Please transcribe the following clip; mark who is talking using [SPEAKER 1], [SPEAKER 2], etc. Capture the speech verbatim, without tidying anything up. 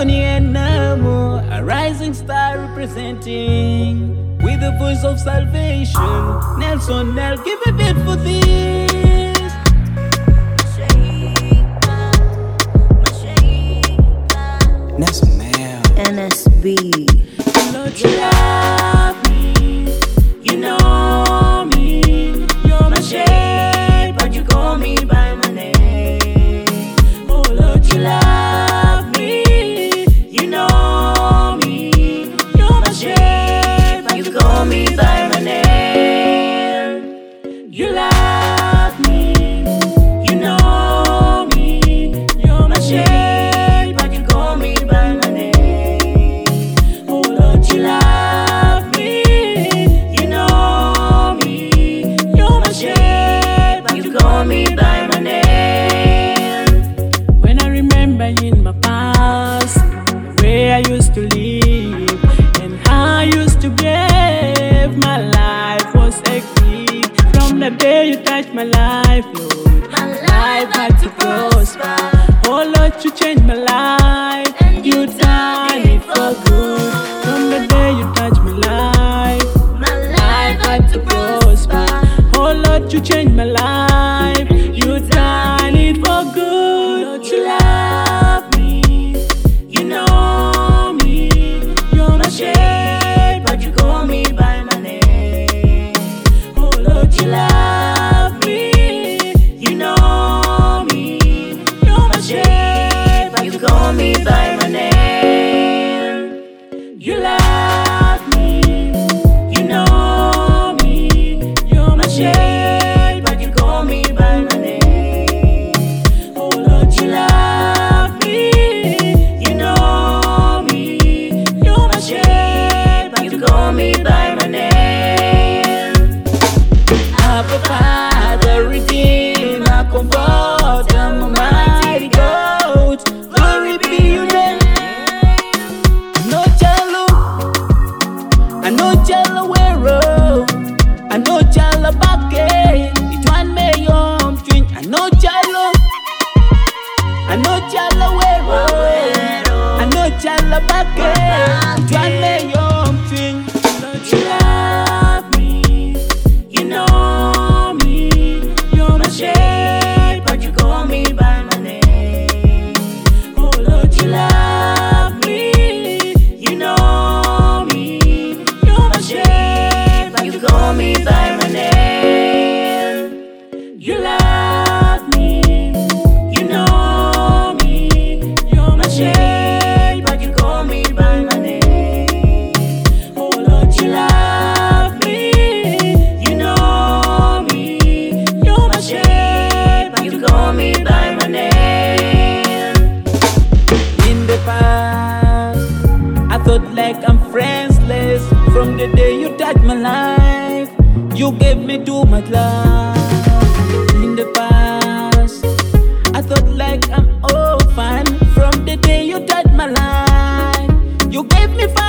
[SPEAKER 1] money and no more. A rising star representing with the voice of salvation. Nelson, I'll give a bit for this. Nelson, man.
[SPEAKER 2] N S B.
[SPEAKER 1] Lord, you love me. You know me. You're my shape, but you call me by my name. Oh, Lord, you love me. You know me. You're my shape, but you call me by my name. You love me. You know me. You're my shape, but you call me by my name. Oh, Lord, you love me. You know me. You're my shape, but you call me by my name. When I remember in my past, where I used to live and how I used to behave, my life was hectic. From the day you touched my life, Lord, my life had to prosper. Oh Lord, you changed my life, and you done it for good. From the day you touched my life, my life had to prosper. Oh Lord, you changed my life, you done it for good. Lord, you love me, you know me. You're my shape, but you call me by my name. Oh Lord, you love me, you know me. You're my shape, but you call me by my name. You love me, you know me. You're my shape, but you call me by my name. Oh Lord, you love me, you know me. You're my shape, but you call me by my name. Abba Father, Redeemer, Comforter, my mighty God. Glory be your name. I know Jalo, I know Jalo Wero, I know Jalo Bake. It one may yom twin. I know Jalo, I know Jalo Wero, I know Jalo Bake. It one may yom twin. Lord, you love me, you know me. You're my shape, but you call me by my name. Oh Lord, you love me, you know me. You're my shape, but you call me by my name. You love me, you know me. You're my shape, but you call me by my name. Oh Lord, you love me, you know me. You're my shape, but you call me by my name. In the past, I thought like I'm friendless. From the day you touched my life, you gave me too much love. In the past, I thought like I'm orphan. From the day you touched my life, you gave me